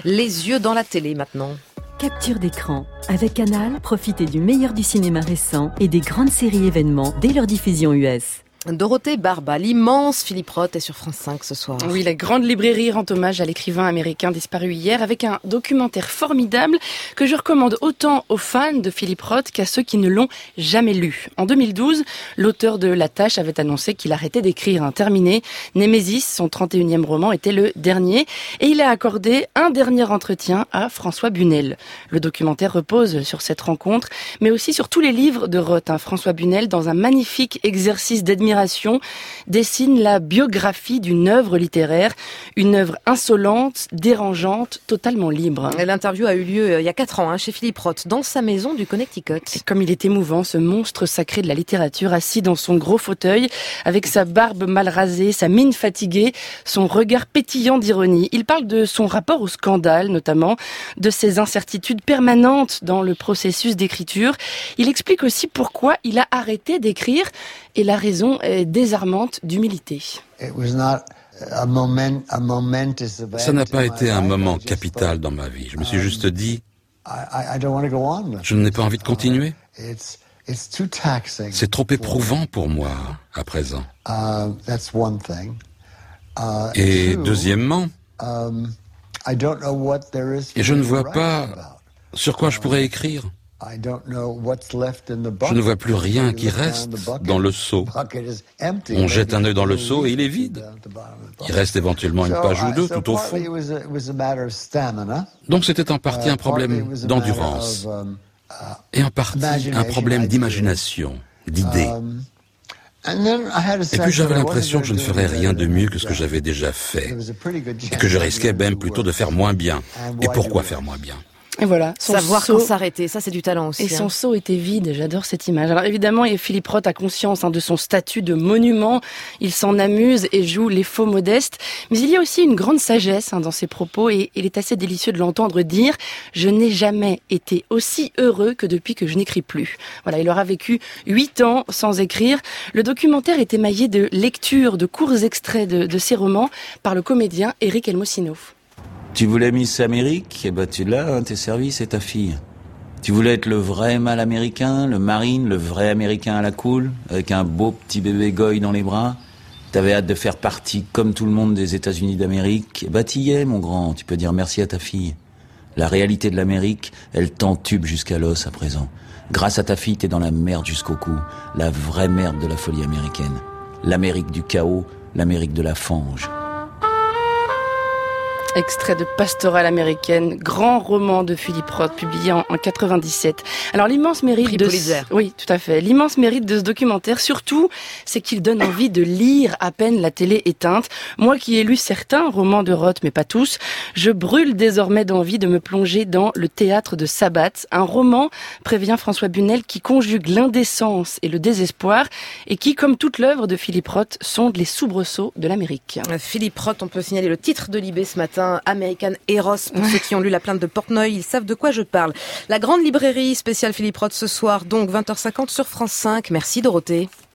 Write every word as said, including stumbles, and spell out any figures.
Les yeux dans la télé maintenant. Capture d'écran. Avec Canal, profitez du meilleur du cinéma récent et des grandes séries événements dès leur diffusion U S. Dorothée Barba, l'immense Philippe Roth est sur France cinq ce soir. Oui, la grande librairie rend hommage à l'écrivain américain disparu hier avec un documentaire formidable que je recommande autant aux fans de Philippe Roth qu'à ceux qui ne l'ont jamais lu. En deux mille douze, l'auteur de La Tâche avait annoncé qu'il arrêtait d'écrire, un terminé. Némésis, son trente et unième roman, était le dernier et il a accordé un dernier entretien à François Bunel. Le documentaire repose sur cette rencontre, mais aussi sur tous les livres de Roth. Hein. François Bunel, dans un magnifique exercice d'admiration, dessine la biographie d'une œuvre littéraire, une œuvre insolente, dérangeante, totalement libre. L'interview a eu lieu il y a quatre ans hein, chez Philippe Roth, dans sa maison du Connecticut. Et comme il est émouvant, ce monstre sacré de la littérature, assis dans son gros fauteuil, avec sa barbe mal rasée, sa mine fatiguée, son regard pétillant d'ironie. Il parle de son rapport au scandale, notamment, de ses incertitudes permanentes dans le processus d'écriture. Il explique aussi pourquoi il a arrêté d'écrire, et la raison est désarmante d'humilité. Ça n'a pas été un moment capital dans ma vie. Je me suis juste dit, je n'ai pas envie de continuer. C'est trop éprouvant pour moi à présent. Et deuxièmement, et je ne vois pas sur quoi je pourrais écrire. Je ne vois plus rien qui reste dans le seau. On jette un œil dans le seau et il est vide. Il reste éventuellement une page ou deux tout au fond. Donc c'était en partie un problème d'endurance et en partie un problème d'imagination, d'idées. Et puis j'avais l'impression que je ne ferais rien de mieux que ce que j'avais déjà fait et que je risquais même plutôt de faire moins bien. Et pourquoi faire moins bien ? Et voilà, son savoir saut, quand s'arrêter, ça c'est du talent aussi. Et son hein. saut était vide, j'adore cette image. Alors évidemment, Philippe Roth a conscience hein, de son statut de monument, il s'en amuse et joue les faux modestes, mais il y a aussi une grande sagesse hein, dans ses propos et il est assez délicieux de l'entendre dire « Je n'ai jamais été aussi heureux que depuis que je n'écris plus ». Voilà, il aura vécu huit ans sans écrire. Le documentaire est émaillé de lectures, de courts extraits de, de ses romans par le comédien Éric Elmosino. Tu voulais Miss Amérique, eh ben tu l'as, hein, t'es servi, c'est ta fille. Tu voulais être le vrai mâle américain, le marine, le vrai américain à la cool, avec un beau petit bébé goy dans les bras. T'avais hâte de faire partie, comme tout le monde, des États-Unis d'Amérique. Eh ben t'y es, mon grand, tu peux dire merci à ta fille. La réalité de l'Amérique, elle t'entube jusqu'à l'os à présent. Grâce à ta fille, t'es dans la merde jusqu'au cou. La vraie merde de la folie américaine. L'Amérique du chaos, l'Amérique de la fange. Extrait de Pastorale américaine, grand roman de Philippe Roth, publié en, en quatre-vingt-dix-sept. Alors l'immense mérite Prix de Pulitzer. ce... oui, tout à fait. L'immense mérite de ce documentaire, surtout, c'est qu'il donne envie de lire à peine la télé éteinte. Moi qui ai lu certains romans de Roth, mais pas tous, je brûle désormais d'envie de me plonger dans Le théâtre de Sabbat, un roman, prévient François Bunel, qui conjugue l'indécence et le désespoir et qui, comme toute l'œuvre de Philippe Roth, sonde les soubresauts de l'Amérique. Philippe Roth, on peut signaler le titre de Libé ce matin. American Eros, pour ceux qui ont lu la plainte de Portnoy, ils savent de quoi je parle. La grande librairie spéciale Philippe Roth ce soir, donc vingt heures cinquante sur France cinq. Merci Dorothée.